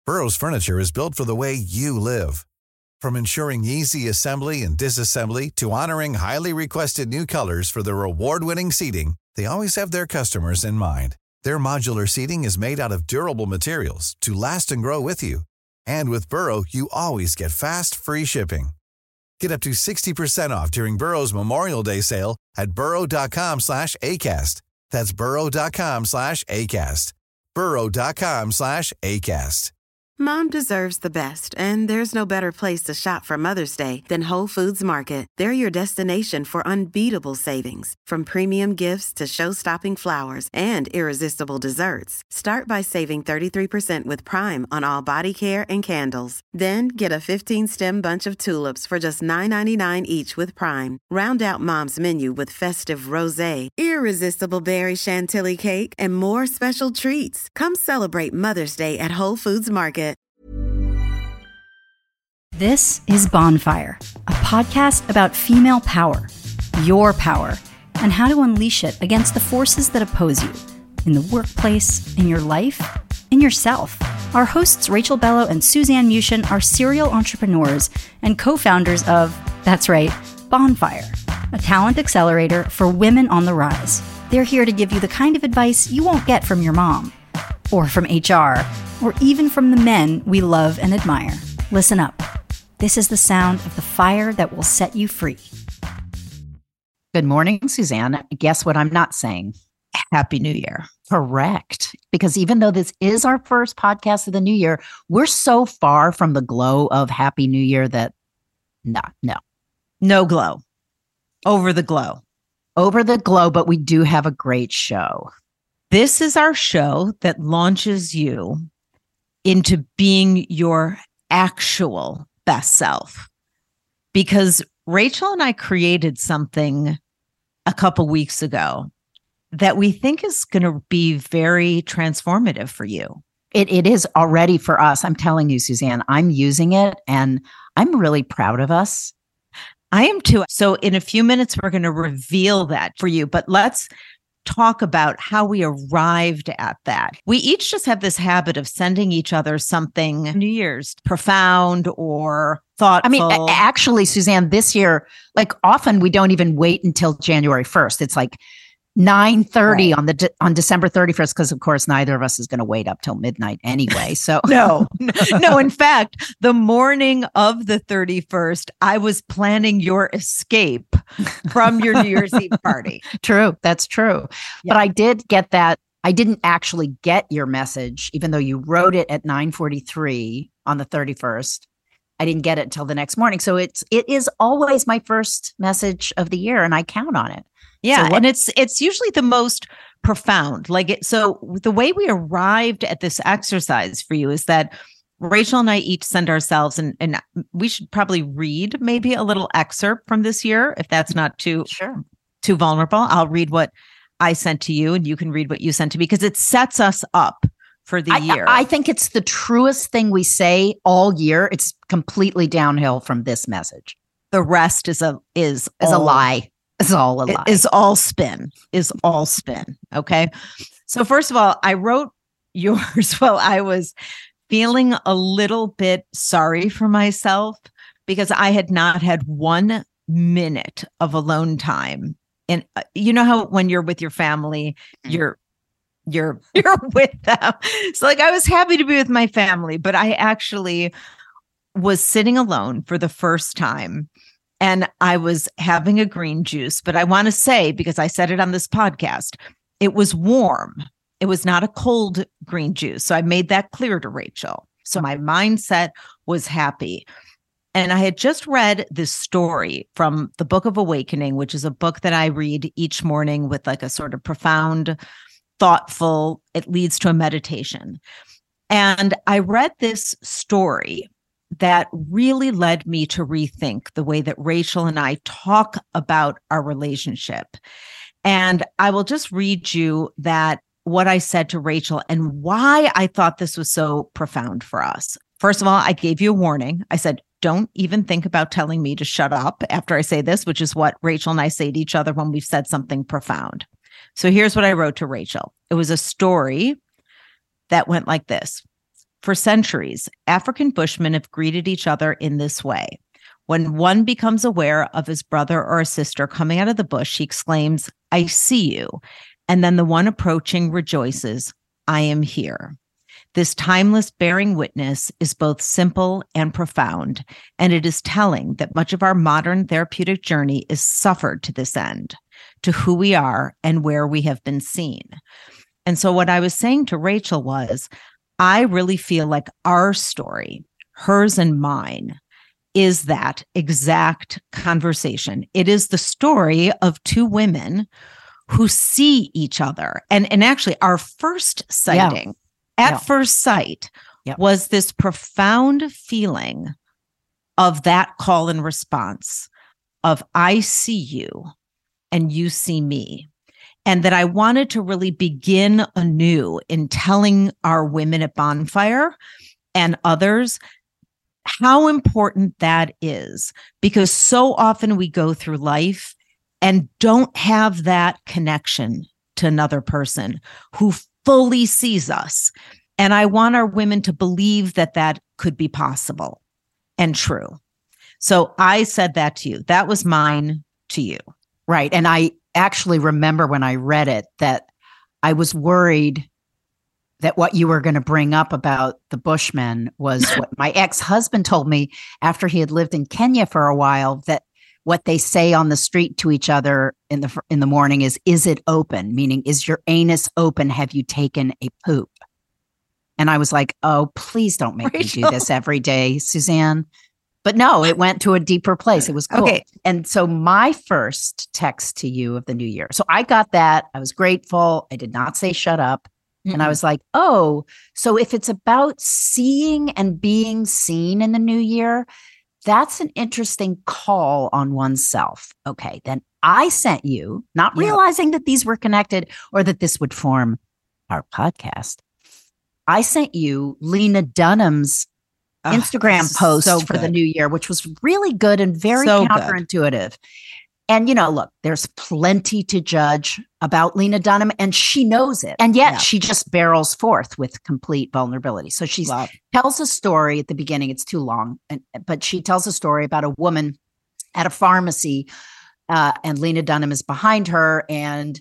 Burrow's furniture is built for the way you live. From ensuring easy assembly and disassembly to honoring highly requested new colors for their award-winning seating, they always have their customers in mind. Their modular seating is made out of durable materials to last and grow with you. And with Burrow, you always get fast, free shipping. Get up to 60% off during Burrow's Memorial Day sale at burrow.com/ACAST. That's burrow.com/ACAST. burrow.com/ACAST. Mom deserves the best, and there's no better place to shop for Mother's Day than Whole Foods Market. They're your destination for unbeatable savings, from premium gifts to show-stopping flowers and irresistible desserts. Start by saving 33% with Prime on all body care and candles. Then get a 15-stem bunch of tulips for just $9.99 each with Prime. Round out Mom's menu with festive rosé, irresistible berry chantilly cake, and more special treats. Come celebrate Mother's Day at Whole Foods Market. This is Bonfire, a podcast about female power, your power, and how to unleash it against the forces that oppose you in the workplace, in your life, in yourself. Our hosts, Rachel Bello and Suzanne Mushin, are serial entrepreneurs and co-founders of, that's right, Bonfire, a talent accelerator for women on the rise. They're here to give you the kind of advice you won't get from your mom, or from HR, or even from the men we love and admire. Listen up. This is the sound of the fire that will set you free. Good morning, Suzanne. Guess what I'm not saying? Happy New Year. Correct. Because even though this is our first podcast of the new year, we're so far from the glow of Happy New Year that no glow. Over the glow. Over the glow, but we do have a great show. This is our show that launches you into being your actual best self. Because Rachel and I created something a couple weeks ago that we think is going to be very transformative for you. It is already for us. I'm telling you, Suzanne, I'm using it and I'm really proud of us. I am too. So in a few minutes, we're going to reveal that for you, but let's talk about how we arrived at that. We each just have this habit of sending each other something New Year's profound or thoughtful. I mean, actually, Suzanne, this year, like often we don't even wait until January 1st. It's like 9:30 right. on December 31st, because of course neither of us is going to wait up till midnight anyway. So no. In fact, the morning of the 31st, I was planning your escape from your New Year's Eve party. True, that's true. Yeah. But I did get that. I didn't actually get your message, even though you wrote it at 9:43 on the 31st. I didn't get it until the next morning. So it is always my first message of the year, and I count on it. Yeah, so and it's usually the most profound. So the way we arrived at this exercise for you is that Rachel and I each send ourselves, and we should probably read maybe a little excerpt from this year, if that's not too vulnerable. I'll read what I sent to you, and you can read what you sent to me, because it sets us up for the year. I think it's the truest thing we say all year. It's completely downhill from this message. The rest is a lie. It's all a lie. Is all spin. Okay. So first of all, I wrote yours while I was feeling a little bit sorry for myself because I had not had 1 minute of alone time. And you know how when you're with your family, you're with them. So like I was happy to be with my family, but I actually was sitting alone for the first time. And I was having a green juice, but I want to say, because I said it on this podcast, it was warm. It was not a cold green juice. So I made that clear to Rachel. So my mindset was happy. And I had just read this story from the Book of Awakening, which is a book that I read each morning with like a sort of profound, thoughtful, it leads to a meditation. And I read this story that really led me to rethink the way that Rachel and I talk about our relationship. And I will just read you what I said to Rachel and why I thought this was so profound for us. First of all, I gave you a warning. I said, don't even think about telling me to shut up after I say this, which is what Rachel and I say to each other when we've said something profound. So here's what I wrote to Rachel. It was a story that went like this. For centuries, African Bushmen have greeted each other in this way. When one becomes aware of his brother or a sister coming out of the bush, he exclaims, "I see you." And then the one approaching rejoices, "I am here." This timeless bearing witness is both simple and profound, and it is telling that much of our modern therapeutic journey is suffered to this end, to who we are and where we have been seen. And so what I was saying to Rachel was, I really feel like our story, hers and mine, is that exact conversation. It is the story of two women who see each other. And actually, our first sighting, at first sight, was this profound feeling of that call and response of, I see you and you see me. And that I wanted to really begin anew in telling our women at Bonfire and others how important that is, because so often we go through life and don't have that connection to another person who fully sees us. And I want our women to believe that that could be possible and true. So I said that to you. That was mine to you. Right. And I actually remember when I read it that I was worried that what you were going to bring up about the Bushmen was what my ex-husband told me after he had lived in Kenya for a while, that what they say on the street to each other in the morning is it open? Meaning, is your anus open? Have you taken a poop? And I was like, oh, please don't make me do this every day, Suzanne. But no, it went to a deeper place. It was cool. Okay. And so my first text to you of the new year. So I got that. I was grateful. I did not say shut up. Mm-hmm. And I was like, oh, so if it's about seeing and being seen in the new year, that's an interesting call on oneself. Okay. Then I sent you, not realizing that these were connected or that this would form our podcast. I sent you Lena Dunham's Instagram post for the new year, which was really good and very counterintuitive. Good. And, look, there's plenty to judge about Lena Dunham, and she knows it. And yet she just barrels forth with complete vulnerability. So she tells a story at the beginning. It's too long, but she tells a story about a woman at a pharmacy, and Lena Dunham is behind her, and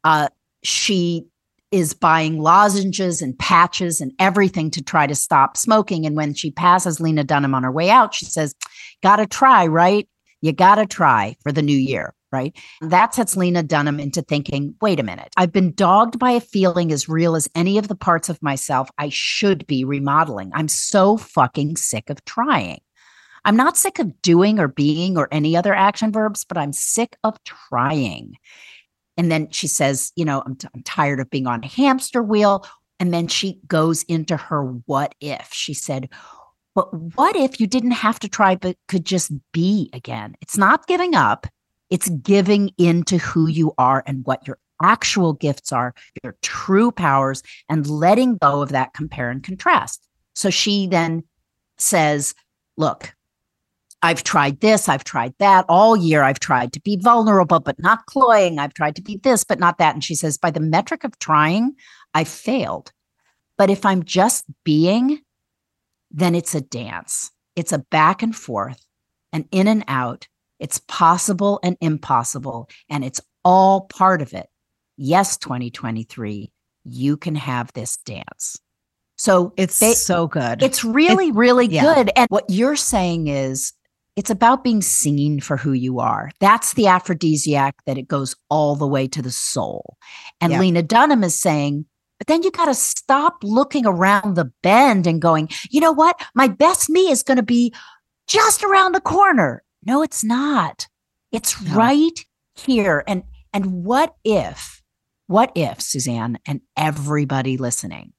she is buying lozenges and patches and everything to try to stop smoking. And when she passes Lena Dunham on her way out, she says, gotta try, right? You gotta try for the new year, right? That sets Lena Dunham into thinking, wait a minute, I've been dogged by a feeling as real as any of the parts of myself I should be remodeling. I'm so fucking sick of trying. I'm not sick of doing or being or any other action verbs, but I'm sick of trying. And then she says, I'm tired of being on a hamster wheel. And then she goes into her what if. She said, but what if you didn't have to try, but could just be again? It's not giving up. It's giving into who you are and what your actual gifts are, your true powers, and letting go of that compare and contrast. So she then says, look, I've tried this, I've tried that. All year I've tried to be vulnerable, but not cloying. I've tried to be this, but not that. And she says, by the metric of trying, I failed. But if I'm just being, then it's a dance. It's a back and forth, an in and out. It's possible and impossible, and it's all part of it. Yes, 2023, you can have this dance. So it's so good. It's really good. And what you're saying is, it's about being seen for who you are. That's the aphrodisiac, that it goes all the way to the soul. And Lena Dunham is saying, but then you got to stop looking around the bend and going, you know what? My best me is going to be just around the corner. No, it's not. It's right here. And what if, Suzanne, and everybody listening,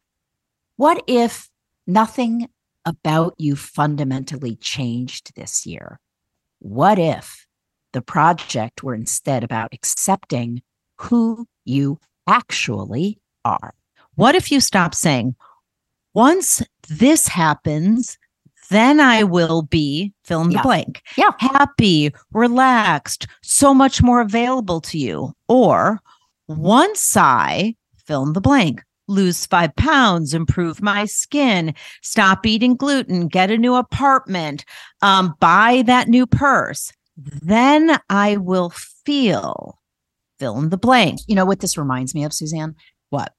what if nothing about you fundamentally changed this year? What if the project were instead about accepting who you actually are? What if you stop saying, once this happens, then I will be fill in the blank. Yeah. Happy, relaxed, so much more available to you. Or once I fill in the blank, lose 5 pounds, improve my skin, stop eating gluten, get a new apartment, buy that new purse, then I will fill in the blank. You know what this reminds me of, Suzanne? What?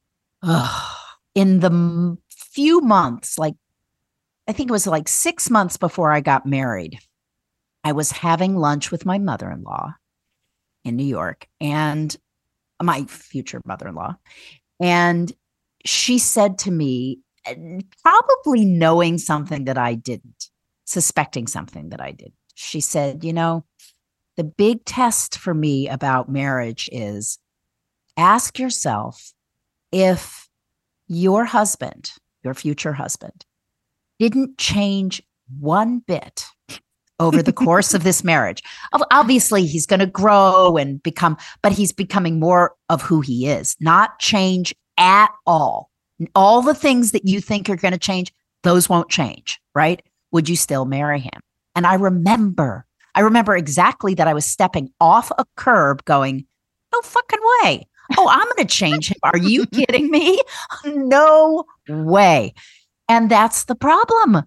In the few months, like I think it was like 6 months before I got married, I was having lunch with my mother-in-law in New York, and my future mother-in-law. And she said to me, probably knowing something that I didn't, suspecting something that I did, she said, you know, the big test for me about marriage is ask yourself if your husband, your future husband, didn't change one bit over the course of this marriage. Obviously, he's going to grow and become, but he's becoming more of who he is, not change at all. All the things that you think are going to change, those won't change, right? Would you still marry him? And I remember exactly that I was stepping off a curb going, no fucking way. Oh, I'm going to change him. Are you kidding me? No way. And that's the problem.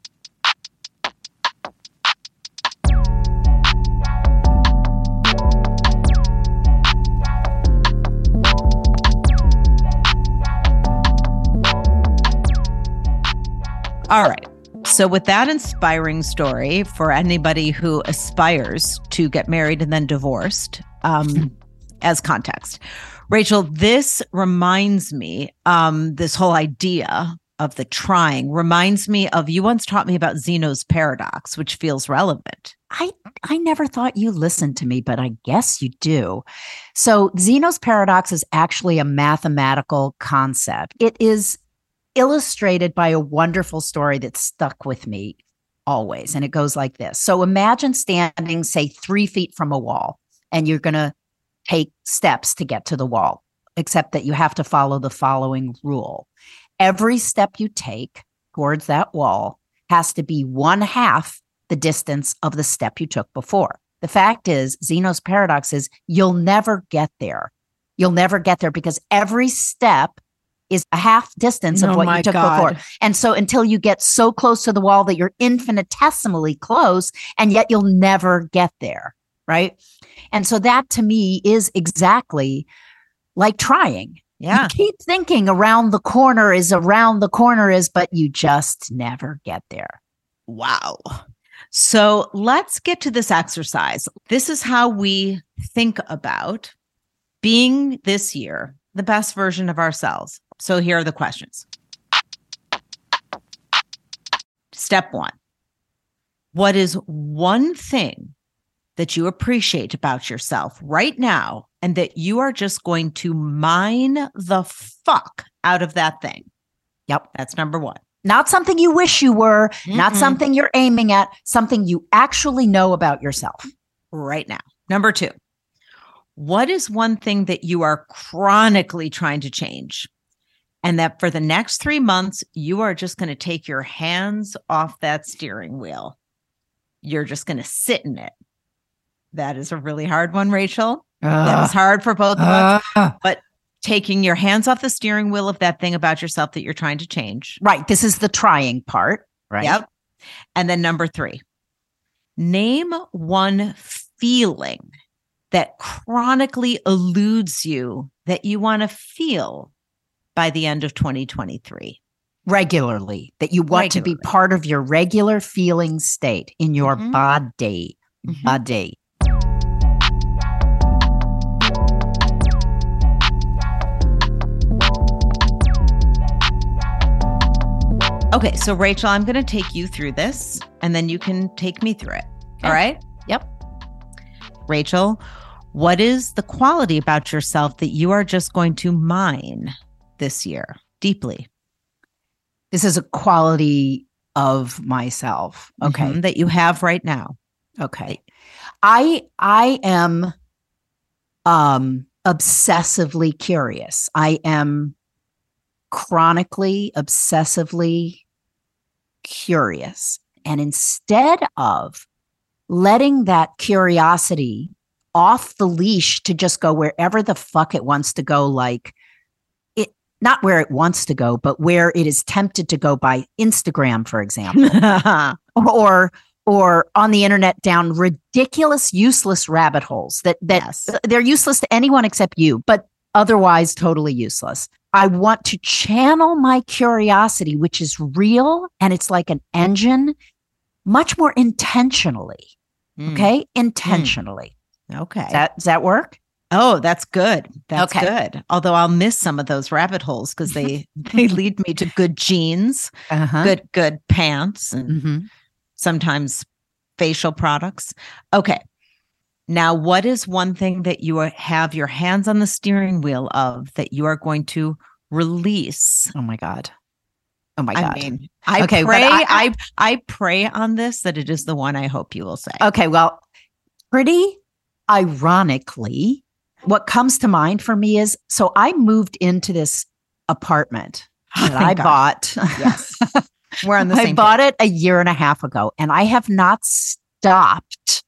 All right. So with that inspiring story for anybody who aspires to get married and then divorced, as context, Rachel, this reminds me, this whole idea of the trying reminds me of, you once taught me about Zeno's paradox, which feels relevant. I never thought you listened to me, but I guess you do. So Zeno's paradox is actually a mathematical concept. It is illustrated by a wonderful story that stuck with me always. And it goes like this. So imagine standing, say, 3 feet from a wall, and you're going to take steps to get to the wall, except that you have to follow the following rule. Every step you take towards that wall has to be 1/2 the distance of the step you took before. The fact is, Zeno's paradox is you'll never get there. You'll never get there because every step is a half distance of what you took before. And so until you get so close to the wall that you're infinitesimally close, and yet you'll never get there, right? And so that to me is exactly like trying. Yeah. You keep thinking around the corner is, but you just never get there. Wow. So let's get to this exercise. This is how we think about being this year the best version of ourselves. So here are the questions. Step 1. What is one thing that you appreciate about yourself right now and that you are just going to mine the fuck out of that thing? Yep. That's number 1. Not something you wish you were, not something you're aiming at, something you actually know about yourself right now. Number 2. What is one thing that you are chronically trying to change? And that for the next 3 months, you are just going to take your hands off that steering wheel. You're just going to sit in it. That is a really hard one, Rachel. That is hard for both of us. But taking your hands off the steering wheel of that thing about yourself that you're trying to change. Right. This is the trying part, right? Yep. And then number 3, name one feeling that chronically eludes you that you want to feel by the end of 2023. Regularly, that you want to be part of your regular feeling state in your body. Body. Okay, so Rachel, I'm going to take you through this and then you can take me through it. Okay. All right? Yep. Rachel, what is the quality about yourself that you are just going to mine this year deeply? This is a quality of myself. Okay. That you have right now. Okay. I am obsessively curious. I am chronically, obsessively curious. And instead of letting that curiosity off the leash to just go wherever the fuck it wants to go, like not where it wants to go, but where it is tempted to go by Instagram, for example, or on the internet down ridiculous, useless rabbit holes that Yes. they're useless to anyone except you, but otherwise totally useless. I want to channel my curiosity, which is real, and it's like an engine, much more intentionally. Okay, intentionally. Okay. Does that work? Oh, that's good. That's Okay. good. Although I'll miss some of those rabbit holes because they lead me to good jeans, good pants, and Mm-hmm. sometimes facial products. Okay. Now, what is one thing that you have your hands on the steering wheel of that you are going to release? Oh my God. Oh my God. I mean, I Okay, but pray, I- I pray on this that it is the one I hope you will say. Okay, well, pretty ironically, what comes to mind for me is, so I moved into this apartment that I Thank God. bought. Yes. We're on the I same bought it a year and a half ago, and I have not stopped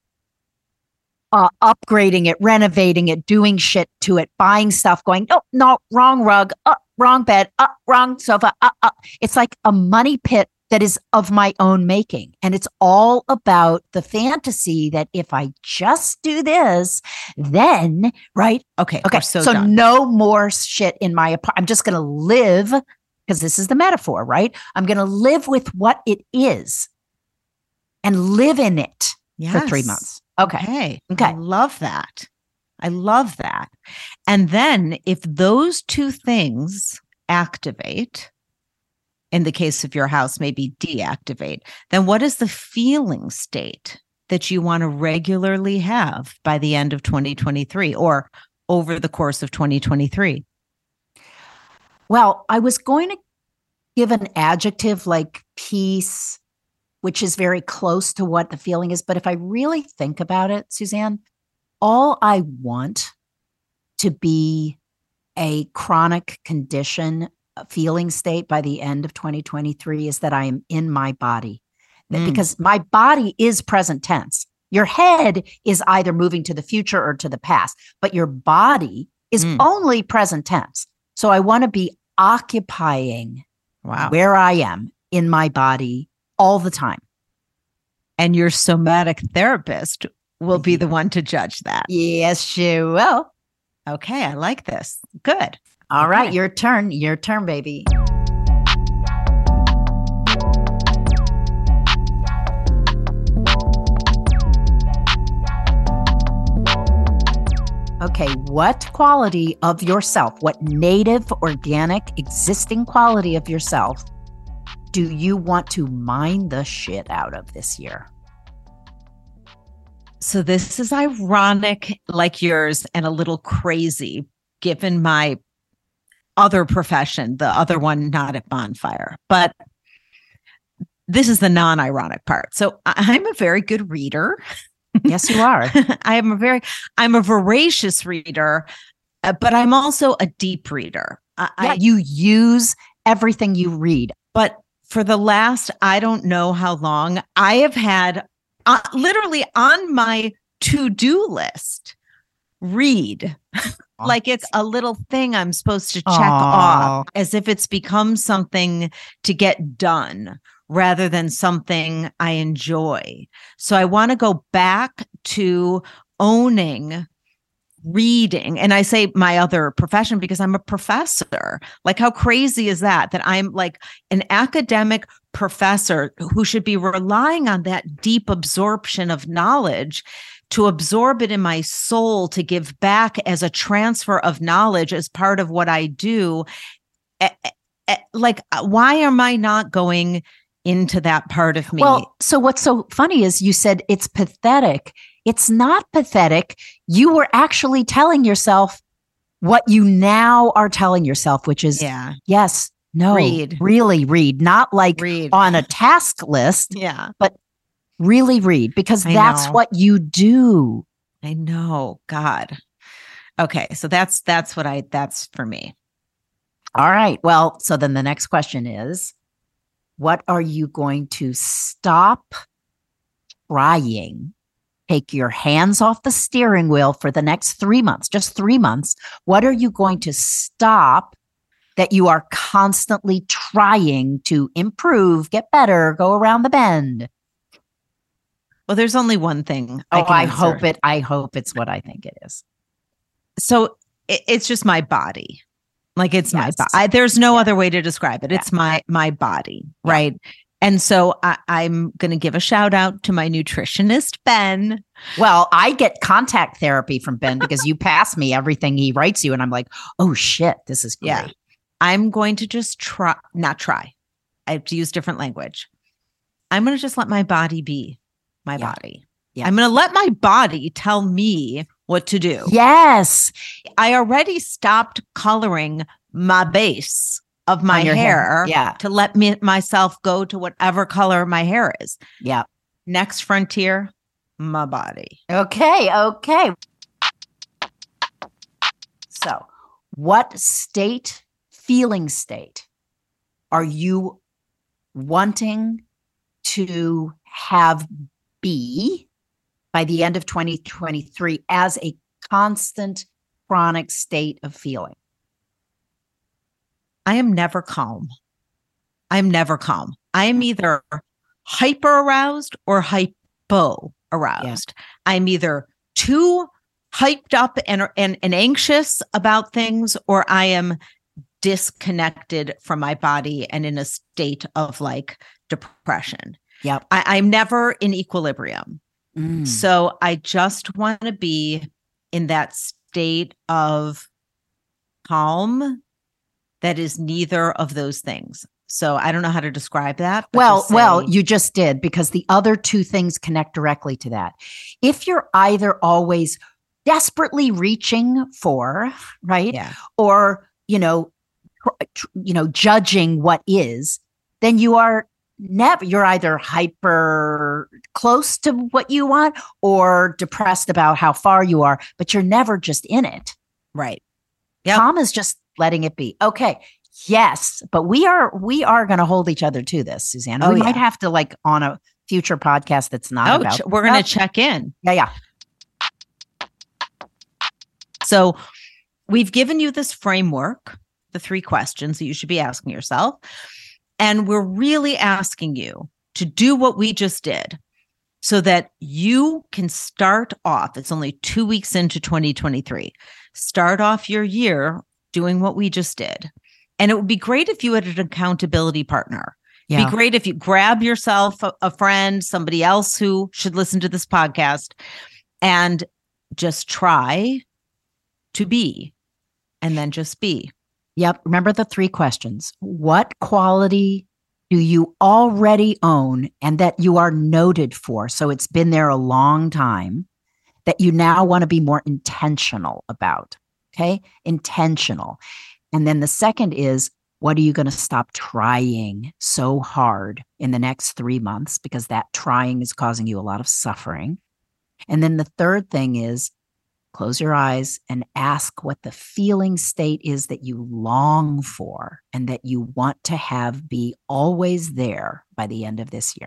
upgrading it, renovating it, doing shit to it, buying stuff, going, no, wrong rug, wrong bed, wrong sofa. It's like a money pit that is of my own making. And it's all about the fantasy that if I just do this, then, right? Okay. Okay. We're so So done. no more shit in my apartment. I'm just going to live, because this is the metaphor, right? I'm going to live with what it is and live in it for 3 Yes. months. Okay. Okay. I Okay. love that. I love that. And then if those two things activate, in the case of your house, maybe deactivate, then what is the feeling state that you want to regularly have by the end of 2023 or over the course of 2023? Well, I was going to give an adjective like peace, which is very close to what the feeling is. But if I really think about it, Suzanne, all I want to be a chronic condition, a feeling state by the end of 2023 is that I am in my body. Because my body is present tense. Your head is either moving to the future or to the past, but your body is only present tense. So I want to be occupying where I am in my body all the time. And your somatic therapist will be the one to judge that. Yes, she will. Okay, I like this. Good. All right, Okay. your turn, baby. Okay, what quality of yourself, what native, organic, existing quality of yourself do you want to mine the shit out of this year? So this is ironic like yours and a little crazy given my other profession, the other one not at Bonfire. But this is the non-ironic part. So I'm a very good reader. Yes, you are. I'm a voracious reader, but I'm also a deep reader. You use everything you read. But for the last, I don't know how long, I have had literally on my to-do list, read. Like it's a little thing I'm supposed to check off as if it's become something to get done rather than something I enjoy. So I want to go back to owning reading. And I say my other profession because I'm a professor. Like, how crazy is that? That I'm like an academic professor who should be relying on that deep absorption of knowledge to absorb it in my soul, to give back as a transfer of knowledge as part of what I do. Like, why am I not going into that part of me? Well, so what's so funny is you said it's pathetic. It's not pathetic. You were actually telling yourself what you now are telling yourself, which is, yes, no, really read, not like on a task list, but really read, because that's what you do. I know. God. Okay. So that's for me. All right. Well, so then the next question is, what are you going to stop trying? Take your hands off the steering wheel for the next 3 months, just 3 months. What are you going to stop that you are constantly trying to improve, get better, go around the bend? Well, there's only one thing. I hope it's what I think it is. So it's just my body. Like it's my body. There's no other way to describe it. It's my body, right? And so I'm going to give a shout out to my nutritionist, Ben. Well, I get contact therapy from Ben because you pass me everything he writes you. And I'm like, oh shit, this is great. Yeah. I'm going to just not try. I have to use different language. I'm going to just let my body be my body. Yeah. I'm going to let my body tell me what to do. Yes. I already stopped coloring my base of my hair to let myself go to whatever color my hair is. Yeah. Next frontier, my body. Okay. So what feeling state are you wanting to have be by the end of 2023 as a constant chronic state of feeling? I am never calm. I am either hyper aroused or hypo aroused. Yeah. I'm either too hyped up and anxious about things, or I am disconnected from my body and in a state of like depression. Yep. I'm never in equilibrium. So I just want to be in that state of calm that is neither of those things. So I don't know how to describe that. Well, you just did, because the other two things connect directly to that. If you're either always desperately reaching for, right? Yeah. Or, judging what is, then you're either hyper close to what you want or depressed about how far you are, but you're never just in it. Right. Yep. Calm is just letting it be. Okay. Yes. But we are going to hold each other to this, Susanna. We might have to, like, on a future podcast that's not about. We're going to check in. Yeah. So we've given you this framework, the 3 questions that you should be asking yourself. And we're really asking you to do what we just did so that you can start off. It's only 2 weeks into 2023. Start off your year doing what we just did. And it would be great if you had an accountability partner. It'd be great if you grab yourself a friend, somebody else who should listen to this podcast, and just try to be, and then just be. Yep. Remember the 3 questions. What quality do you already own and that you are noted for? So it's been there a long time that you now want to be more intentional about. Okay. Intentional. And then the second is, what are you going to stop trying so hard in the next 3 months? Because that trying is causing you a lot of suffering. And then the third thing is, close your eyes and ask what the feeling state is that you long for and that you want to have be always there by the end of this year.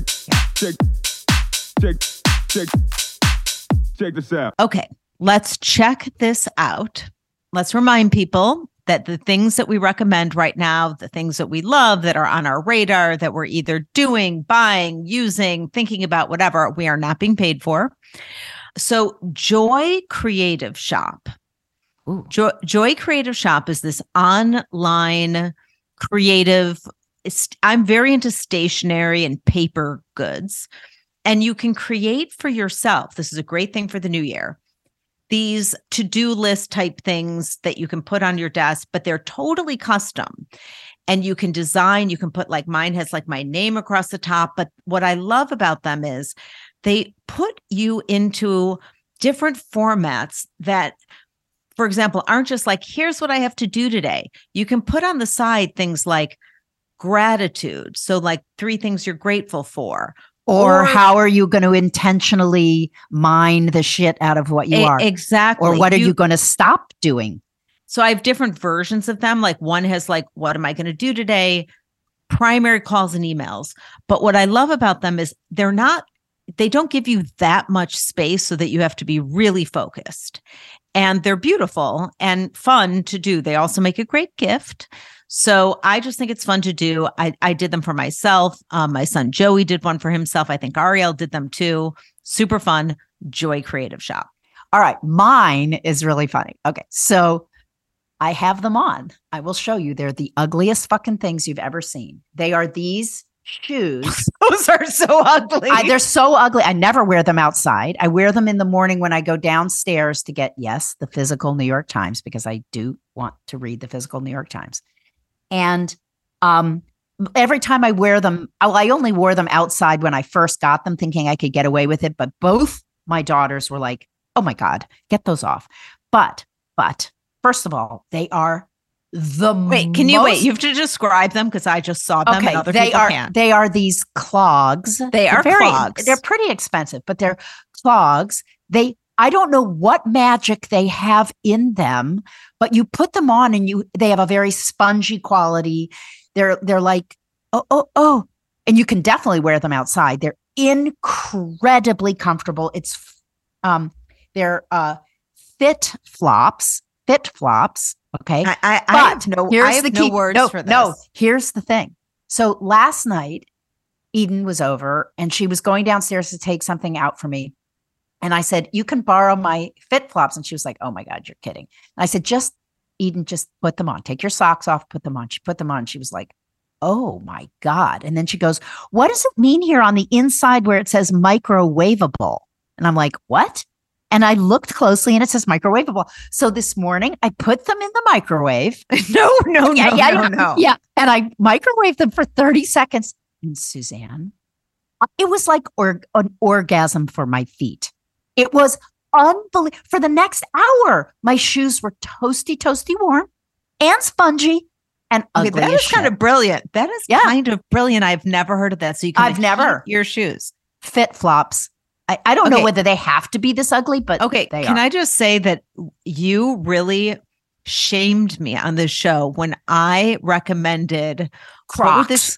Check this out. Okay, let's check this out. Let's remind people that the things that we recommend right now, the things that we love that are on our radar, that we're either doing, buying, using, thinking about, whatever, we are not being paid for. So Joy Creative Shop. Joy Creative Shop is this online creative. I'm very into stationery and paper goods. And you can create for yourself. This is a great thing for the new year. These to-do list type things that you can put on your desk, but they're totally custom. And you can design, you can put, like, mine has like my name across the top. But what I love about them is they put you into different formats that, for example, aren't just like, here's what I have to do today. You can put on the side things like gratitude. So like 3 things you're grateful for. Or how are you going to intentionally mine the shit out of what you are? Exactly. Or what are you going to stop doing? So I have different versions of them. Like one has like, what am I going to do today? Primary calls and emails. But what I love about them is they don't give you that much space so that you have to be really focused. and they're beautiful and fun to do. They also make a great gift. So I just think it's fun to do. I did them for myself. My son Joey did one for himself. I think Ariel did them too. Super fun. Joy Creative Shop. All right. Mine is really funny. Okay. So I have them on. I will show you. They're the ugliest fucking things you've ever seen. They are these shoes. Those are so ugly. They're so ugly. I never wear them outside. I wear them in the morning when I go downstairs to get, yes, the physical New York Times, because I do want to read the physical New York Times. And every time I wear them, I only wore them outside when I first got them thinking I could get away with it. But both my daughters were like, oh my God, get those off. But first of all, they are Wait, can you wait? You have to describe them because I just saw them. Okay, and other people can't. They are these clogs. They're clogs. They're pretty expensive, but they're clogs. I don't know what magic they have in them, but you put them on and they have a very spongy quality. They're like, oh, and you can definitely wear them outside. They're incredibly comfortable. They're fit flops. Okay. I have no words for this. No, here's the thing. So last night, Eden was over and she was going downstairs to take something out for me. And I said, you can borrow my fit flops. And she was like, oh my God, you're kidding. And I said, Eden, just put them on. Take your socks off, put them on. She put them on. She was like, oh my God. And then she goes, what does it mean here on the inside where it says microwavable? And I'm like, what? And I looked closely and it says microwavable. So this morning I put them in the microwave. No. Yeah. And I microwaved them for 30 seconds. And Suzanne, it was like an orgasm for my feet. It was unbelievable. For the next hour, my shoes were toasty warm and spongy and ugly. That is kind of brilliant. That is kind of brilliant. I've never heard of that. So you can your shoes. Fit flops. I don't know whether they have to be this ugly, but can I just say that you really shamed me on this show when I recommended Crocs.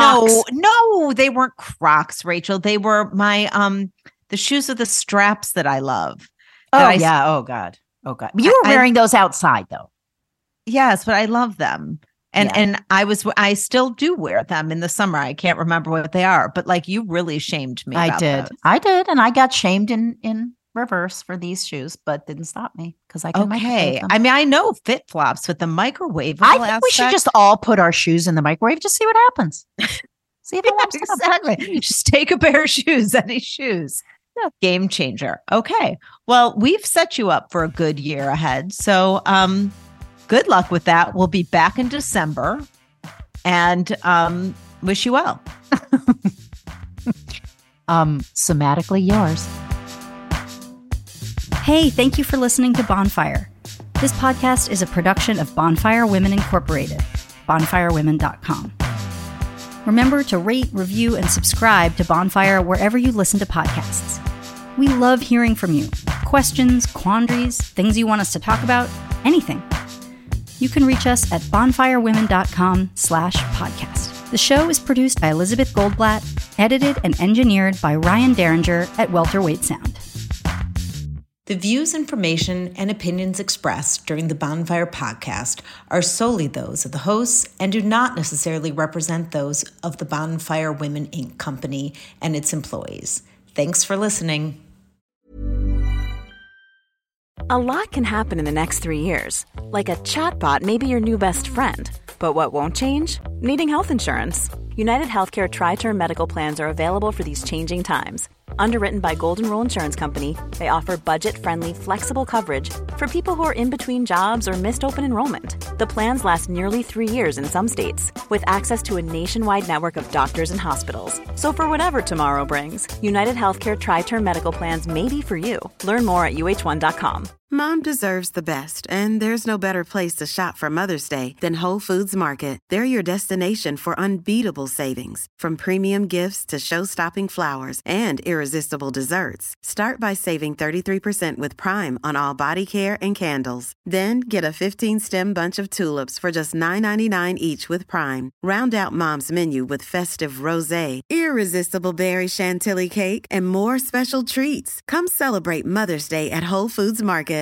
No, they weren't Crocs, Rachel. They were my the shoes with the straps that I love. Oh God. You were wearing those outside though. Yes, but I love them. And I still do wear them in the summer. I can't remember what they are, but like you really shamed me. I did. And I got shamed in reverse for these shoes, but didn't stop me because I can microwave them. I mean, I know fit flops with the microwave. I think we should just all put our shoes in the microwave. Just see what happens. See if it works. Exactly. Just take a pair of shoes, any shoes. Yeah. Game changer. Okay. Well, we've set you up for a good year ahead. So, good luck with that. We'll be back in December and wish you well. Somatically yours. Hey, thank you for listening to Bonfire. This podcast is a production of Bonfire Women Incorporated, bonfirewomen.com. Remember to rate, review, and subscribe to Bonfire wherever you listen to podcasts. We love hearing from you. Questions, quandaries, things you want us to talk about, anything. You can reach us at bonfirewomen.com/podcast. The show is produced by Elizabeth Goldblatt, edited and engineered by Ryan Derringer at Welterweight Sound. The views, information, and opinions expressed during the Bonfire podcast are solely those of the hosts and do not necessarily represent those of the Bonfire Women, Inc. company and its employees. Thanks for listening. A lot can happen in the next 3 years. Like a chatbot may be your new best friend. But what won't change? Needing health insurance. United Healthcare Tri-Term Medical Plans are available for these changing times. Underwritten by Golden Rule Insurance Company, they offer budget-friendly, flexible coverage for people who are in between jobs or missed open enrollment. The plans last nearly 3 years in some states, with access to a nationwide network of doctors and hospitals. So for whatever tomorrow brings, United Healthcare Tri-Term Medical Plans may be for you. Learn more at uh1.com. Mom deserves the best, and there's no better place to shop for Mother's Day than Whole Foods Market. They're your destination for unbeatable savings, from premium gifts to show-stopping flowers and irresistible desserts. Start by saving 33% with Prime on all body care and candles. Then get a 15-stem bunch of tulips for just $9.99 each with Prime. Round out Mom's menu with festive rosé, irresistible berry chantilly cake, and more special treats. Come celebrate Mother's Day at Whole Foods Market.